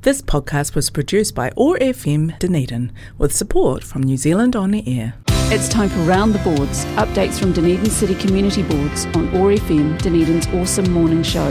This podcast was produced by OAR FM Dunedin with support from New Zealand On Air. It's time for Round the Boards, updates from Dunedin City Community Boards on OAR FM, Dunedin's awesome morning show.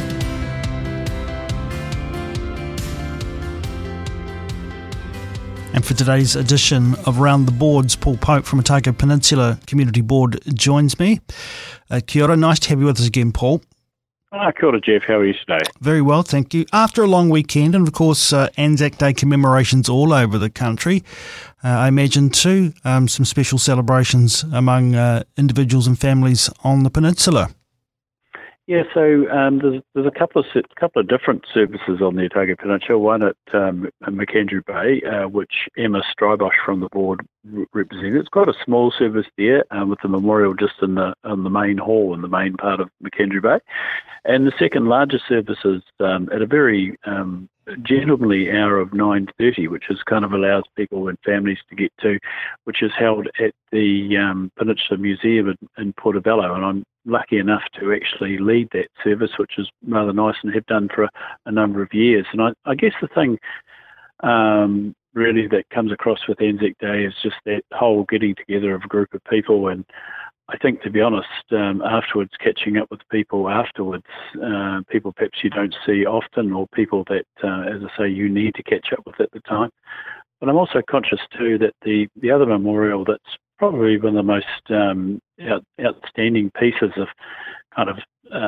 And for today's edition of Round the Boards, Paul Pope from Otago Peninsula Community Board joins me. Kia ora, nice to have you with us again, Paul. Kia ora, Jeff. How are you today? Very well, thank you. After a long weekend, and of course Anzac Day commemorations all over the country, I imagine too some special celebrations among individuals and families on the peninsula. Yeah, so there's a couple of different services on the Otago Peninsula. One at McAndrew Bay, which Emma Strybosch from the board represented. It's quite a small service there, with the memorial just in the main hall in the main part of McAndrew Bay. And the second largest service is at a very gentlemanly hour of 9:30, which is kind of allows people and families to get to, which is held at the Peninsula Museum in Portobello. And I'm lucky enough to actually lead that service, which is rather nice and have done for a number of years. And I guess the thing really that comes across with Anzac Day is just that whole getting together of a group of people. And I think, to be honest, afterwards, catching up with people afterwards, people perhaps you don't see often, or people that, as I say, you need to catch up with at the time. But I'm also conscious too that the other memorial that's probably one of the most outstanding pieces of kind of,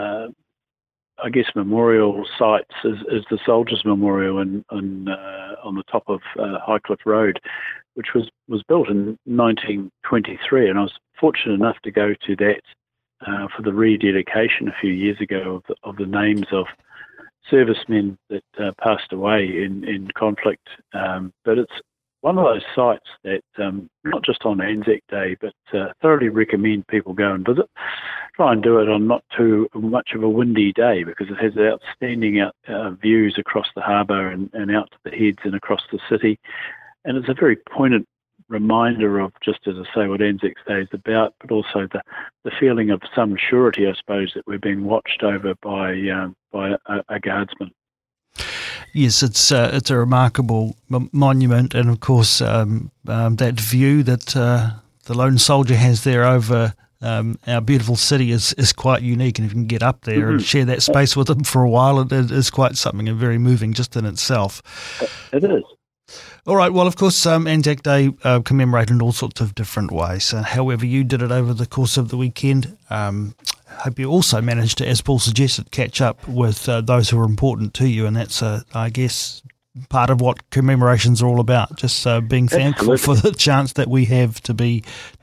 I guess, memorial sites is the Soldiers Memorial on the top of Highcliffe Road, which was built in 1923, and I was fortunate enough to go to that for the rededication a few years ago of the names of servicemen that passed away in conflict. But it's one of those sites that, not just on Anzac Day, but thoroughly recommend people go and visit. Try and do it on not too much of a windy day, because it has outstanding views across the harbour and out to the heads and across the city. And it's a very poignant reminder of, just as I say, what Anzac Day is about, but also the feeling of some surety, I suppose, that we're being watched over by a guardsman. Yes, it's a remarkable monument, and of course that view that the lone soldier has there over our beautiful city is quite unique, and if you can get up there and share that space with them for a while, it is quite something and very moving just in itself. It is. All right, well, of course, Anzac Day commemorated in all sorts of different ways. However you did it over the course of the weekend, hope you also managed to, as Paul suggested, catch up with those who are important to you, and that's, I guess, part of what commemorations are all about, just being thankful for the chance that we have to be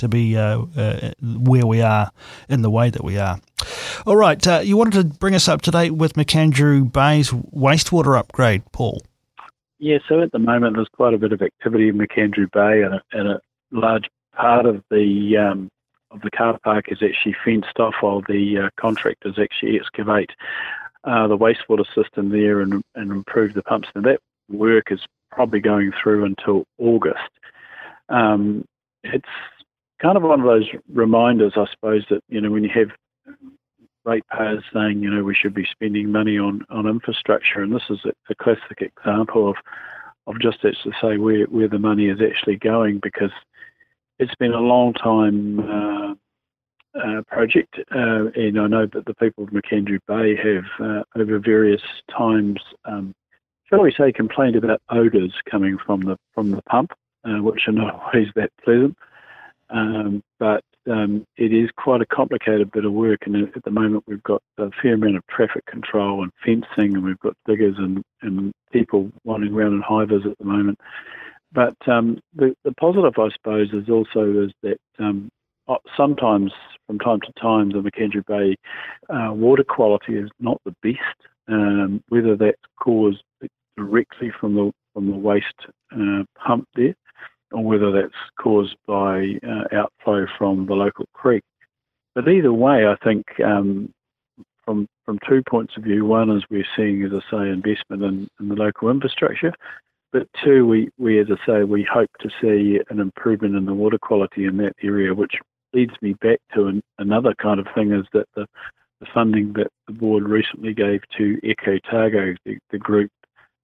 where we are in the way that we are. All right, you wanted to bring us up to date with McAndrew Bay's wastewater upgrade, Paul. Yeah, so at the moment there's quite a bit of activity in McAndrew Bay, and a large part of the car park is actually fenced off while the contractors actually excavate the wastewater system there and improve the pumps. And that work is probably going through until August. It's kind of one of those reminders, I suppose, that, when you have ratepayers saying, we should be spending money on infrastructure, and this is a classic example of just as to say where the money is actually going, because it's been a long time project, and I know that the people of McAndrew Bay have over various times, shall we say, complained about odours coming from the pump, which are not always that pleasant. But it is quite a complicated bit of work, and at the moment we've got a fair amount of traffic control and fencing, and we've got diggers and people wandering around in hivers at the moment. But the positive, I suppose, is that sometimes, from time to time, the McAndrew Bay water quality is not the best, whether that's caused directly from the waste pump there, or whether that's caused by outflow from the local creek. But either way, I think from 2 points of view, one is we're seeing, as I say, investment in the local infrastructure, but two, we as I say, we hope to see an improvement in the water quality in that area, which leads me back to another kind of thing, is that the funding that the board recently gave to Eco Otago, the group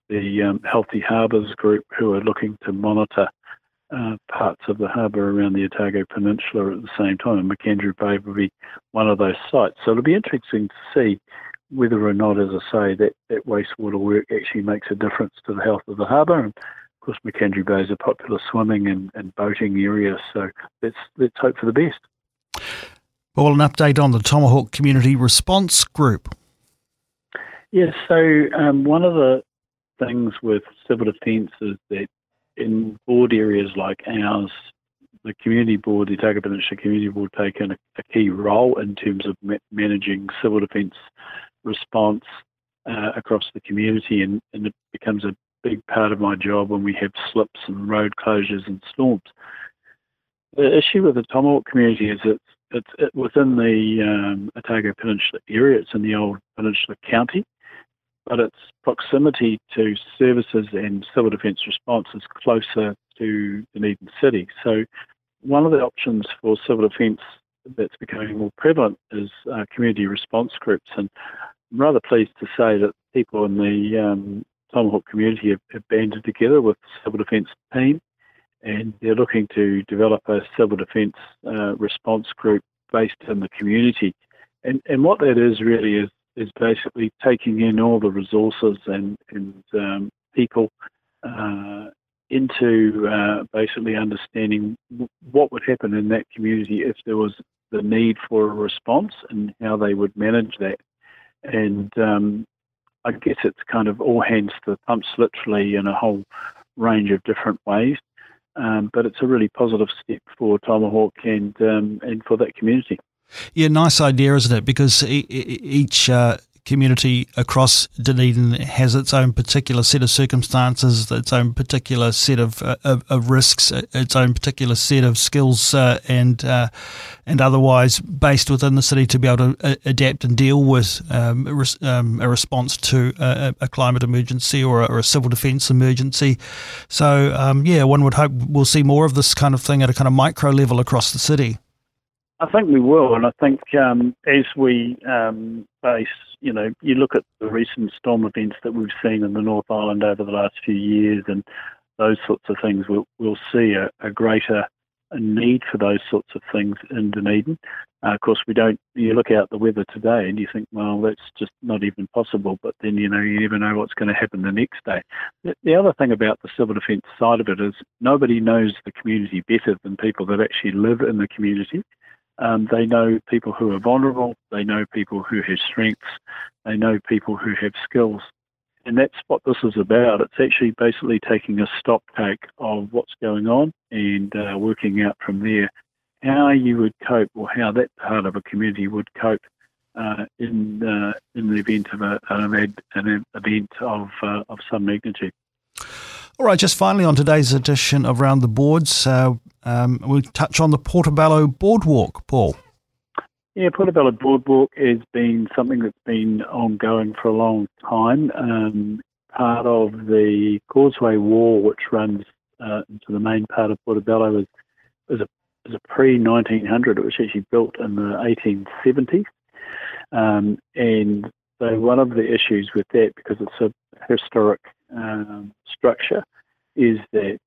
the Healthy Harbours group, who are looking to monitor parts of the harbour around the Otago Peninsula at the same time, and McAndrew Bay will be one of those sites. So it'll be interesting to see whether or not, as I say, that wastewater work actually makes a difference to the health of the harbour. And of course, McAndrew Bay is a popular swimming and boating area, so let's hope for the best. Well, an update on the Tomahawk Community Response Group. Yes, so one of the things with civil defence is that in board areas like ours, the community board, the Otago Peninsula Community Board, take in a key role in terms of managing civil defence response across the community, and it becomes a big part of my job when we have slips and road closures and storms. The issue with the Tomahawk community is it's within the Otago Peninsula area. It's in the old Peninsula County, but its proximity to services and civil defence response is closer to Dunedin City. So one of the options for civil defence that's becoming more prevalent is community response groups. And I'm rather pleased to say that people in the Tomahawk community have banded together with the civil defence team, and they're looking to develop a civil defence response group based in the community. And what that is really is basically taking in all the resources and people into basically understanding what would happen in that community if there was the need for a response and how they would manage that. And I guess it's kind of all hands to the pumps, literally, in a whole range of different ways. But it's a really positive step for Tomahawk and for that community. Yeah, nice idea, isn't it? Because each community across Dunedin has its own particular set of circumstances, its own particular set of risks, its own particular set of skills and otherwise based within the city to be able to adapt and deal with a response to a climate emergency or a civil defence emergency. So, one would hope we'll see more of this kind of thing at a kind of micro level across the city. I think we will, and I think as we face, you look at the recent storm events that we've seen in the North Island over the last few years and those sorts of things, we'll see a greater need for those sorts of things in Dunedin. Of course, you look out the weather today and you think, well, that's just not even possible, but then, you never know what's going to happen the next day. The other thing about the civil defence side of it is nobody knows the community better than people that actually live in the community. They know people who are vulnerable, they know people who have strengths, they know people who have skills. And that's what this is about. It's actually basically taking a stock take of what's going on and working out from there how you would cope, or how that part of a community would cope in the event of an event of some magnitude. All right, just finally on today's edition of Round the Boards, we'll touch on the Portobello Boardwalk, Paul. Yeah, Portobello Boardwalk has been something that's been ongoing for a long time. Part of the Causeway Wall, which runs into the main part of Portobello, is a pre-1900. It was actually built in the 1870s. And so one of the issues with that, because it's a historic structure, is that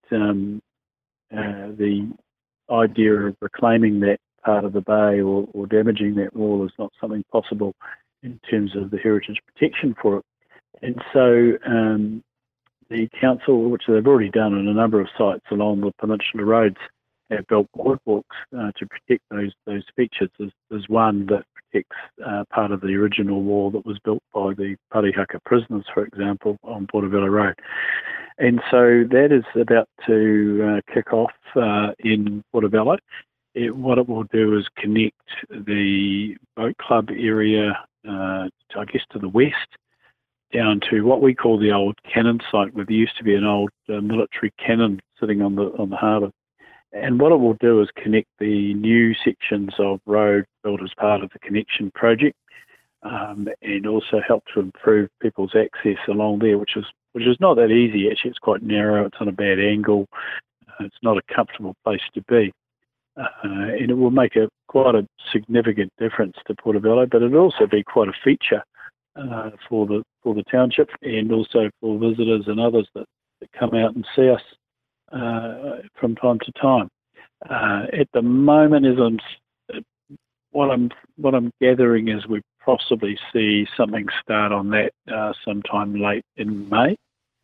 the idea of reclaiming that part of the bay or damaging that wall is not something possible in terms of the heritage protection for it. And so the council, which they've already done on a number of sites along the peninsula roads, have built boardwalks to protect those features. There's one that protects part of the original wall that was built by the Parihaka prisoners, for example, on Portobello Road. And so that is about to kick off in Portobello. What it will do is connect the boat club area, to the west, down to what we call the old cannon site, where there used to be an old military cannon sitting on the harbour. And what it will do is connect the new sections of road built as part of the connection project, and also help to improve people's access along there, which is not that easy. Actually, it's quite narrow. It's on a bad angle. It's not a comfortable place to be, and it will make quite a significant difference to Portobello. But it'll also be quite a feature for the township, and also for visitors and others that come out and see us from time to time. At the moment, what I'm gathering is we possibly see something start on that sometime late in May.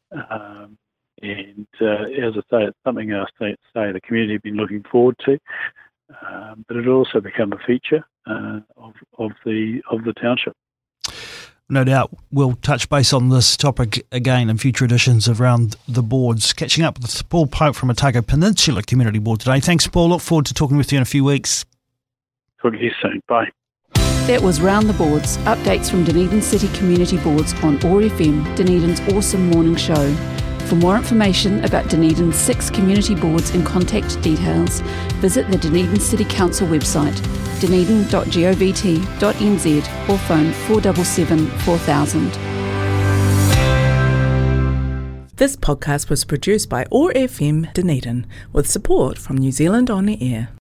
And as I say, it's something the community have been looking forward to, but it'll also become a feature of the township. No doubt we'll touch base on this topic again in future editions of Round the Boards. Catching up with Paul Pope from Otago Peninsula Community Board today. Thanks, Paul. Look forward to talking with you in a few weeks. Talk to you soon. Bye. That was Round the Boards, updates from Dunedin City Community Boards on OAR FM, Dunedin's awesome morning show. For more information about Dunedin's 6 community boards and contact details, visit the Dunedin City Council website, dunedin.govt.nz, or phone 477 4000. This podcast was produced by OAR FM Dunedin with support from New Zealand On the Air.